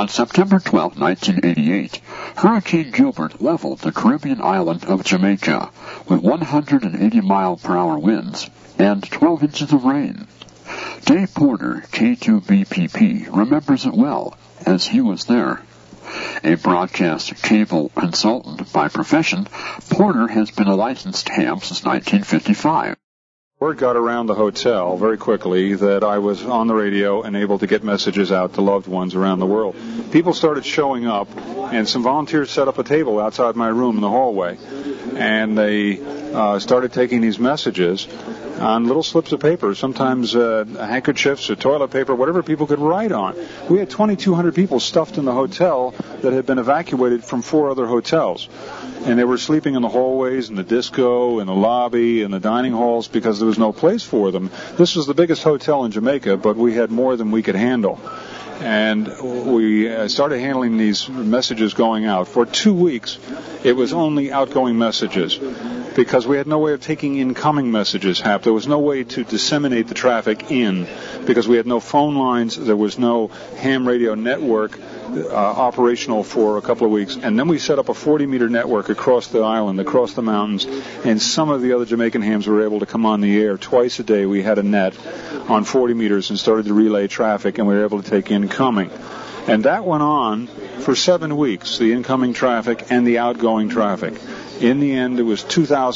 On September 12, 1988, Hurricane Gilbert leveled the Caribbean island of Jamaica with 180-mile-per-hour winds and 12 inches of rain. Dave Porter, K2BPP, remembers it well, as he was there. A broadcast cable consultant by profession, Porter has been a licensed ham since 1955. Word got around the hotel very quickly that I was on the radio and able to get messages out to loved ones around the world. People started showing up, and some volunteers set up a table outside my room in the hallway, and they started taking these messages on little slips of paper, sometimes handkerchiefs or toilet paper, whatever people could write on. We had 2,200 people stuffed in the hotel that had been evacuated from 4 other hotels. And they were sleeping in the hallways, in the disco, in the lobby, in the dining halls, because there was no place for them. This was the biggest hotel in Jamaica, but we had more than we could handle. And we started handling these messages going out. For 2 weeks, it was only outgoing messages, because we had no way of taking incoming messages, Hap. There was no way to disseminate the traffic in, because we had no phone lines, there was no ham radio network operational for a couple of weeks. And then we set up a 40-meter network across the island, across the mountains, and some of the other Jamaican hams were able to come on the air. Twice a day we had a net on 40 meters and started to relay traffic, and we were able to take incoming. And that went on for 7 weeks, the incoming traffic and the outgoing traffic. In the end, it was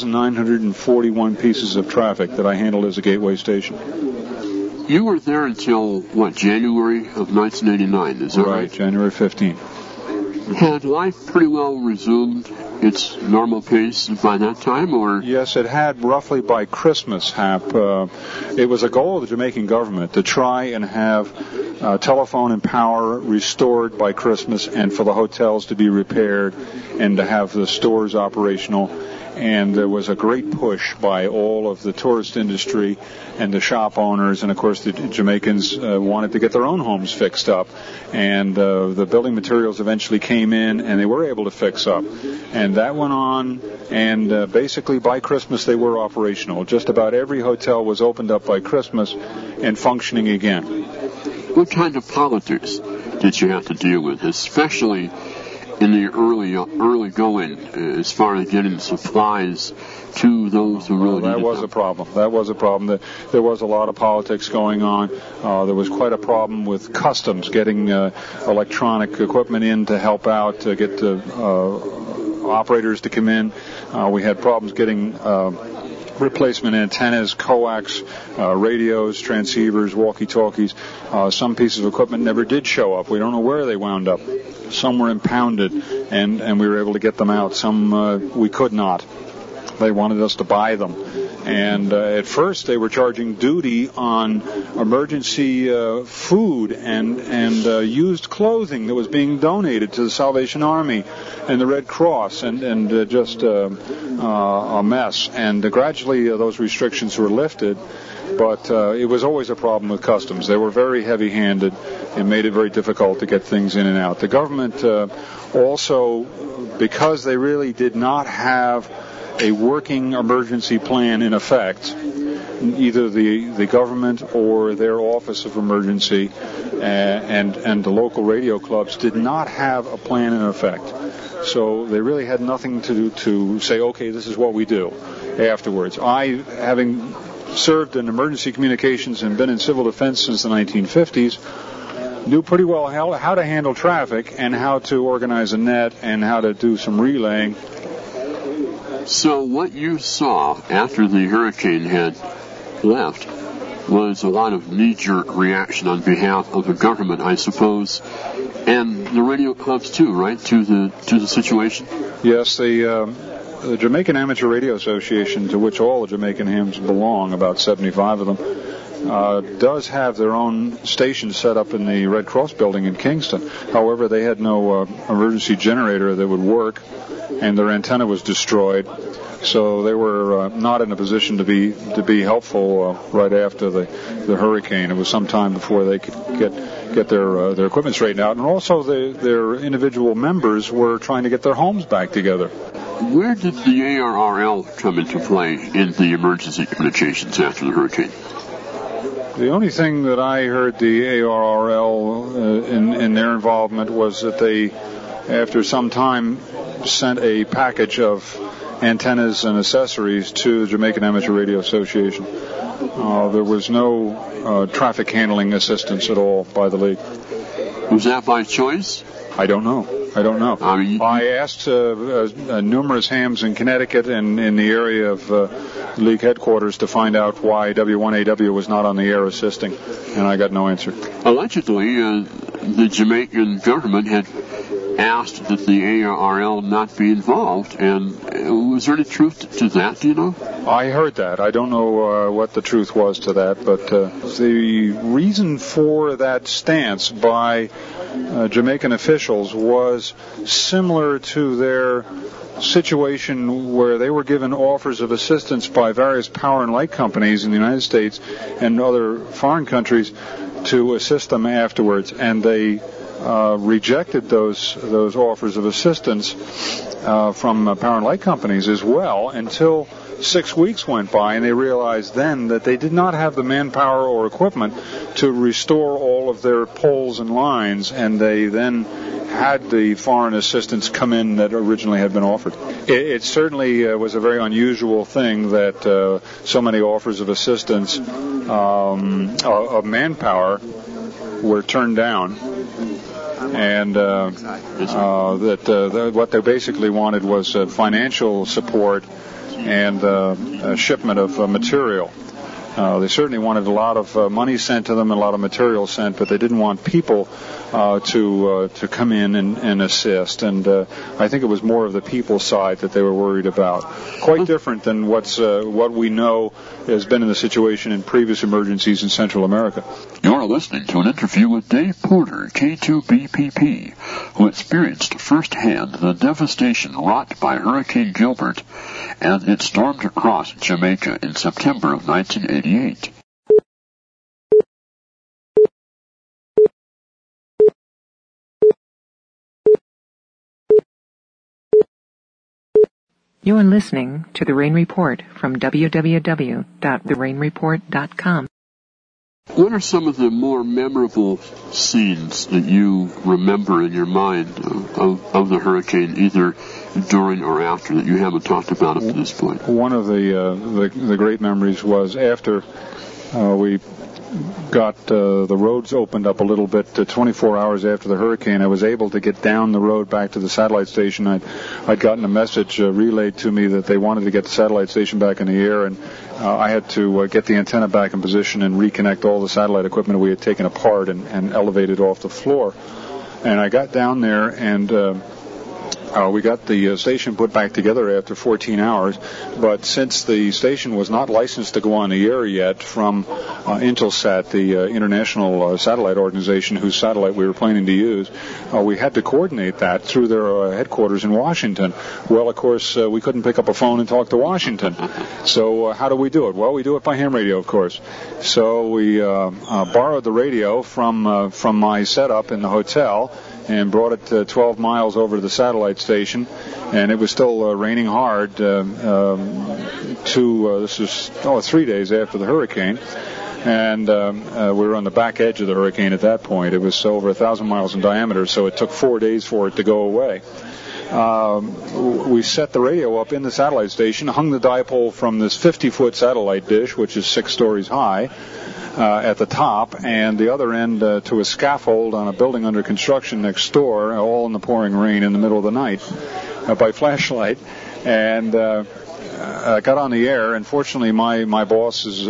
2,941 pieces of traffic that I handled as a gateway station. You were there until, January of 1989, is that right? Right, January 15th. Had life pretty well resumed its normal pace by that time, or? Yes, it had roughly by Christmas, Hap. It was a goal of the Jamaican government to try and have telephone and power restored by Christmas, and for the hotels to be repaired and to have the stores operational. And there was a great push by all of the tourist industry and the shop owners, and of course the Jamaicans wanted to get their own homes fixed up. And the building materials eventually came in, and they were able to fix up. And that went on, and basically by Christmas they were operational. Just about every hotel was opened up by Christmas and functioning again. What kind of politics did you have to deal with, especially in the early going, as far as getting supplies to those who really needed them? That was a problem. There was a lot of politics going on. There was quite a problem with customs, getting electronic equipment in to help out, to get the operators to come in. We had problems getting replacement antennas, coax, radios, transceivers, walkie-talkies. Some pieces of equipment never did show up. We don't know where they wound up. Some were impounded, and we were able to get them out. Some we could not. They wanted us to buy them. And at first they were charging duty on emergency food and used clothing that was being donated to the Salvation Army and the Red Cross, and just a mess. And gradually those restrictions were lifted, but it was always a problem with customs. They were very heavy-handed and made it very difficult to get things in and out. The government also, because they really did not have a working emergency plan in effect, either the government or their Office of Emergency and the local radio clubs did not have a plan in effect. So they really had nothing to do to say, okay, this is what we do afterwards. I, having served in emergency communications and been in civil defense since the 1950s, knew pretty well how to handle traffic and how to organize a net and how to do some relaying. So what you saw after the hurricane had left was a lot of knee-jerk reaction on behalf of the government, I suppose, and the radio clubs too, right, to the situation? Yes, the Jamaican Amateur Radio Association, to which all the Jamaican hams belong, about 75 of them, does have their own station set up in the Red Cross building in Kingston. However, they had no emergency generator that would work, and their antenna was destroyed, so they were not in a position to be helpful right after the hurricane. It was some time before they could get their equipment straightened out, and also their individual members were trying to get their homes back together. Where did the ARRL come into play in the emergency communications after the hurricane? The only thing that I heard the ARRL in their involvement was that they, after some time, sent a package of antennas and accessories to the Jamaican Amateur Radio Association. There was no traffic handling assistance at all by the league. Was that by choice? I don't know. I asked numerous hams in Connecticut and in the area of league headquarters to find out why W1AW was not on the air assisting, and I got no answer. Allegedly, the Jamaican government had asked that the ARRL not be involved, and was there any truth to that, do you know? I heard that. I don't know what the truth was to that, but the reason for that stance by Jamaican officials was similar to their situation where they were given offers of assistance by various power and light companies in the United States and other foreign countries to assist them afterwards, and they rejected those offers of assistance from power and light companies as well until 6 weeks went by, and they realized then that they did not have the manpower or equipment to restore all of their poles and lines, and they then had the foreign assistance come in that originally had been offered. It certainly was a very unusual thing that so many offers of assistance of manpower were turned down, and that what they basically wanted was financial support and a shipment of material. They certainly wanted a lot of money sent to them and a lot of material sent, but they didn't want people to come in and assist. And I think it was more of the people side that they were worried about. Quite different than what we know has been in the situation in previous emergencies in Central America. You're listening to an interview with Dave Porter, K2BPP, who experienced firsthand the devastation wrought by Hurricane Gilbert and it stormed across Jamaica in September of 1988. You are listening to The Rain Report from www.therainreport.com. What are some of the more memorable scenes that you remember in your mind of the hurricane, either during or after, that you haven't talked about up to this point? One of the great memories was after we got the roads opened up a little bit. 24 hours after the hurricane, I was able to get down the road back to the satellite station. I'd gotten a message relayed to me that they wanted to get the satellite station back in the air, and I had to get the antenna back in position and reconnect all the satellite equipment we had taken apart and elevated off the floor. And I got down there, and we got the station put back together after 14 hours, but since the station was not licensed to go on the air yet from Intelsat, the international satellite organization whose satellite we were planning to use, we had to coordinate that through their headquarters in Washington. Well, of course, we couldn't pick up a phone and talk to Washington. So how do we do it? Well, we do it by ham radio, of course. So we borrowed the radio from my setup in the hotel and brought it 12 miles over to the satellite station, and it was still raining hard. This is 3 days after the hurricane, and we were on the back edge of the hurricane at that point. It was over 1,000 miles in diameter, so it took 4 days for it to go away. We set the radio up in the satellite station, hung the dipole from this 50-foot satellite dish, which is 6 stories high, at the top, and the other end to a scaffold on a building under construction next door, all in the pouring rain in the middle of the night, by flashlight. And I got on the air, and fortunately my boss was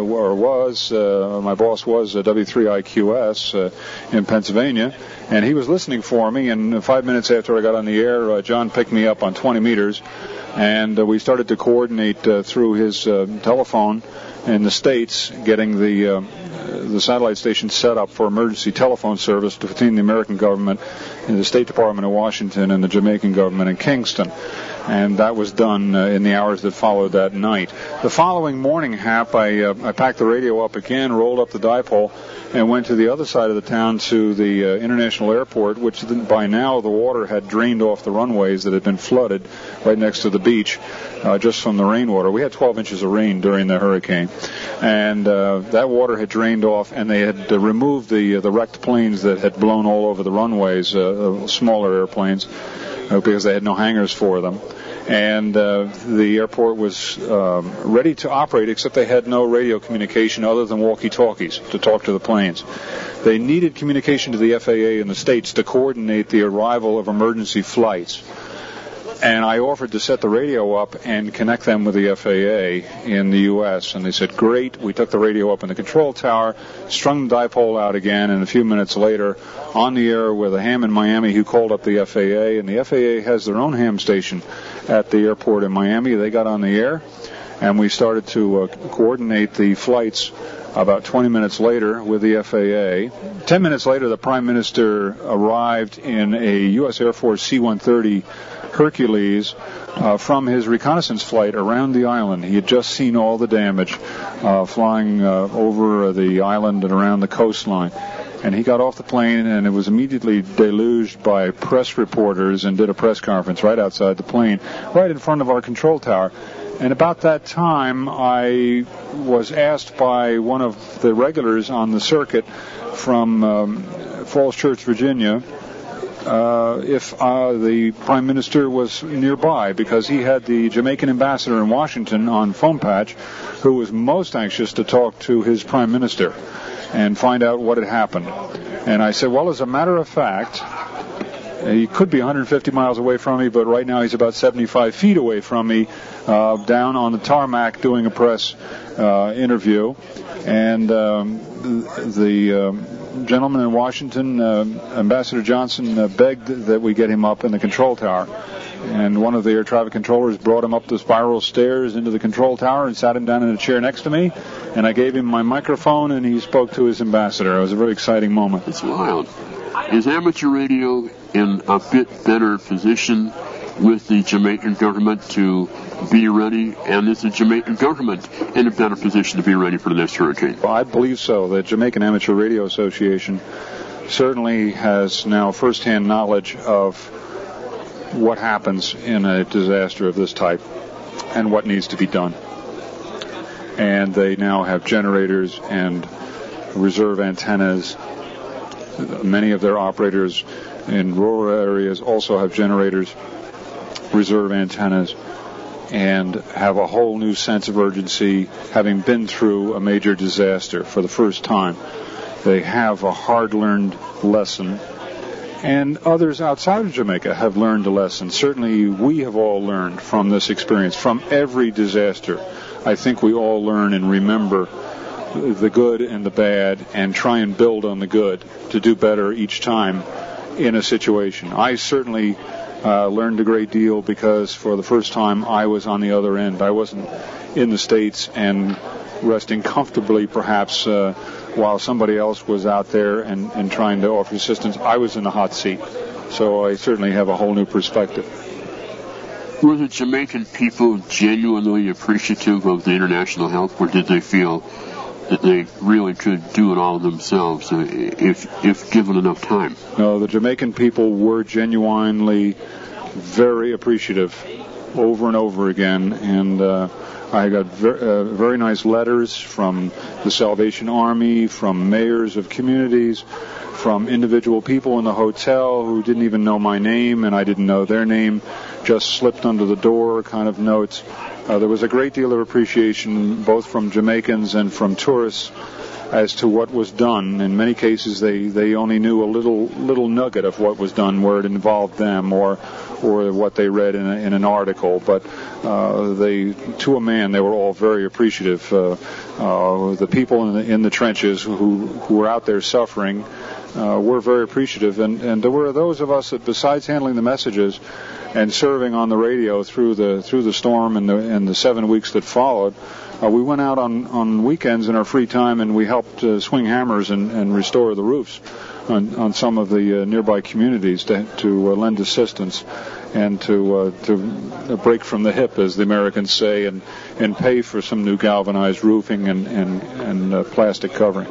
W3IQS in Pennsylvania, and he was listening for me, and 5 minutes after I got on the air, John picked me up on 20 meters, and we started to coordinate through his telephone in the States, getting the satellite station set up for emergency telephone service between the American government and the State Department of Washington and the Jamaican government in Kingston. And that was done in the hours that followed that night. The following morning, Hap, I packed the radio up again, rolled up the dipole, and went to the other side of the town to the international airport, which by now the water had drained off the runways that had been flooded right next to the beach just from the rainwater. We had 12 inches of rain during the hurricane. and that water had drained off, and they had removed the wrecked planes that had blown all over the runways, smaller airplanes, because they had no hangars for them. And the airport was ready to operate, except they had no radio communication other than walkie-talkies to talk to the planes. They needed communication to the FAA in the States to coordinate the arrival of emergency flights. And I offered to set the radio up and connect them with the FAA in the U.S. And they said, great. We took the radio up in the control tower, strung the dipole out again, and a few minutes later, on the air with a ham in Miami who called up the FAA. And the FAA has their own ham station at the airport in Miami. They got on the air, and we started to coordinate the flights about 20 minutes later with the FAA. 10 minutes later, the Prime Minister arrived in a U.S. Air Force C-130 Hercules from his reconnaissance flight around the island. He had just seen all the damage flying over the island and around the coastline. And he got off the plane and it was immediately deluged by press reporters and did a press conference right outside the plane, right in front of our control tower. And about that time, I was asked by one of the regulars on the circuit from Falls Church, Virginia, if the Prime Minister was nearby, because he had the Jamaican ambassador in Washington on phone patch, who was most anxious to talk to his Prime Minister and find out what had happened. And I said, well, as a matter of fact, he could be 150 miles away from me, but right now he's about 75 feet away from me, down on the tarmac doing a press interview. And the gentleman in Washington, Ambassador Johnson, begged that we get him up in the control tower. And one of the air traffic controllers brought him up the spiral stairs into the control tower and sat him down in a chair next to me. And I gave him my microphone, and he spoke to his ambassador. It was a very exciting moment. It's wild. Is amateur radio in a bit better position with the Jamaican government to be ready, and is the Jamaican government in a better position to be ready for the next hurricane? Well, I believe so. The Jamaican Amateur Radio Association certainly has now firsthand knowledge of what happens in a disaster of this type and what needs to be done. And they now have generators and reserve antennas. Many of their operators in rural areas also have generators, reserve antennas, and have a whole new sense of urgency, having been through a major disaster for the first time. They have a hard-learned lesson, and others outside of Jamaica have learned a lesson. Certainly we have all learned from this experience, from every disaster. I think we all learn and remember the good and the bad and try and build on the good to do better each time in a situation. I certainly learned a great deal because for the first time I was on the other end. I wasn't in the States and resting comfortably perhaps while somebody else was out there and trying to offer assistance. I was in the hot seat. So I certainly have a whole new perspective. Were the Jamaican people genuinely appreciative of the international help, or did they feel that they really could do it all themselves if given enough time? No, the Jamaican people were genuinely very appreciative over and over again, and I got very nice letters from the Salvation Army, from mayors of communities, from individual people in the hotel who didn't even know my name and I didn't know their name, just slipped under the door kind of notes. There was a great deal of appreciation both from Jamaicans and from tourists as to what was done. In many cases, they only knew a little nugget of what was done where it involved them or what they read in an article. But to a man, they were all very appreciative. The people in the trenches who were out there suffering were very appreciative. And there were those of us that, besides handling the messages and serving on the radio through the storm and the 7 weeks that followed, we went out on weekends in our free time and we helped swing hammers and restore the roofs on some of the nearby communities to lend assistance and to break from the hip, as the Americans say, and pay for some new galvanized roofing and plastic covering.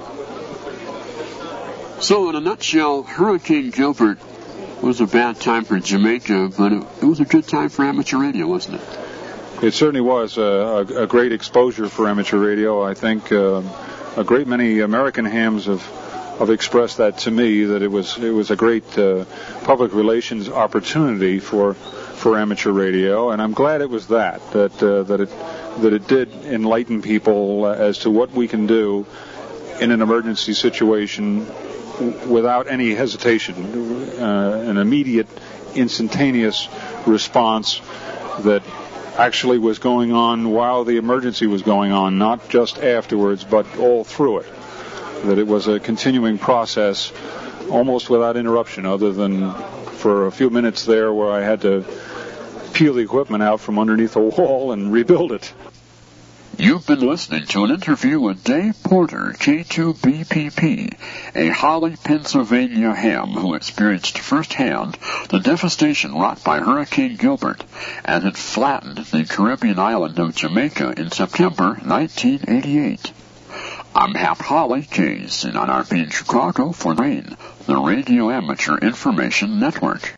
So in a nutshell, Hurricane Gilbert was a bad time for Jamaica, but it was a good time for amateur radio, wasn't it? It certainly was a great exposure for amateur radio. I think a great many American hams have expressed that to me, that it was a great public relations opportunity for amateur radio, and I'm glad it was that it did enlighten people as to what we can do in an emergency situation without any hesitation, an immediate, instantaneous response that actually was going on while the emergency was going on, not just afterwards, but all through it. That it was a continuing process, almost without interruption, other than for a few minutes there where I had to peel the equipment out from underneath a wall and rebuild it. You've been listening to an interview with Dave Porter, K2BPP, a Holly, Pennsylvania ham who experienced firsthand the devastation wrought by Hurricane Gilbert as it flattened the Caribbean island of Jamaica in September 1988. I'm Hap Holly, Case in RP in Chicago for RAIN, the Radio Amateur Information Network.